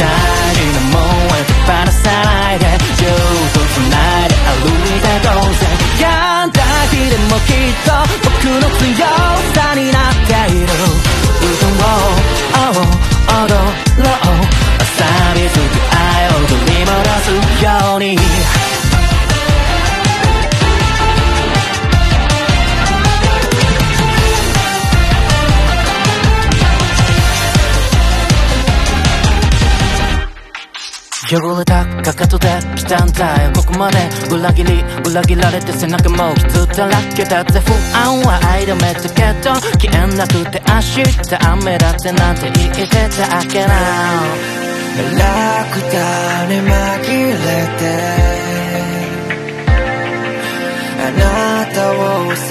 なもんは手放さないで手をつないで歩いてどうぜ病んだ日でもきっと僕の強さになっている歌を踊ろう錆びつく愛を取り戻すように汚れたかかとで来たんだよここまで裏切られて背中も傷だらけだぜ不安は愛でめたけど消えなくて明日雨だってなんて言ってたけなラクダに紛れてあなたを